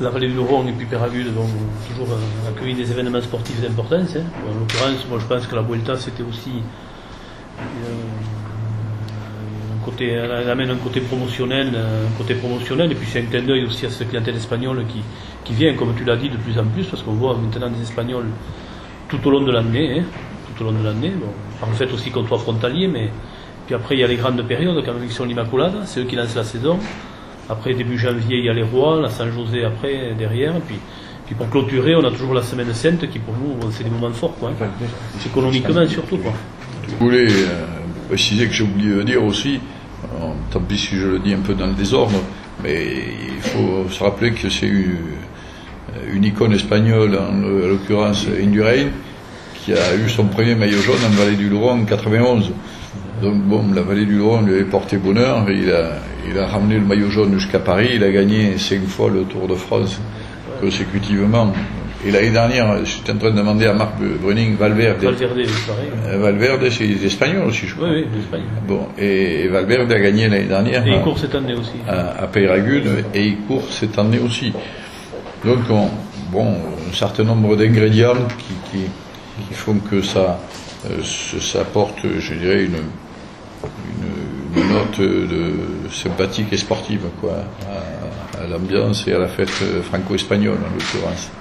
la vallée du Luron et puis Peyragudes ont toujours accueilli des événements sportifs d'importance. Hein. En l'occurrence, moi je pense que la Vuelta c'était aussi elle amène un côté promotionnel, et puis c'est un clin d'œil aussi à cette clientèle espagnole qui vient, comme tu l'as dit, de plus en plus, parce qu'on voit maintenant des Espagnols tout au long de l'année. Hein. Tout au long de l'année. Bon, par le fait aussi qu'on soit frontalier, mais puis après il y a les grandes périodes, comme l'élection l'Immaculada, c'est eux qui lancent la saison. Après début janvier il y a les Rois, la San José après derrière, puis pour clôturer on a toujours la Semaine Sainte qui pour nous c'est des moments forts, quoi. Hein. Économiquement surtout, quoi. Je voulais préciser que j'ai oublié de dire aussi, tant pis si je le dis un peu dans le désordre, mais il faut se rappeler que c'est une icône espagnole, en l'occurrence Indurain, qui a eu son premier maillot jaune en Vallée du Luron en 91. Donc bon, la Vallée du Luron lui avait porté bonheur, il a ramené le maillot jaune jusqu'à Paris, il a gagné 5 fois le Tour de France consécutivement. Et l'année dernière, j'étais en train de demander à Marc Bruning, Valverde, c'est les Espagnols aussi, je crois. Oui, les Espagnols. Bon, et Valverde a gagné l'année dernière. Et il court cette année aussi. À Peyragudes, et il court cette année aussi. Donc, un certain nombre d'ingrédients qui font que ça apporte, je dirais, une note sympathique et sportive, quoi, à l'ambiance et à la fête franco-espagnole, en l'occurrence.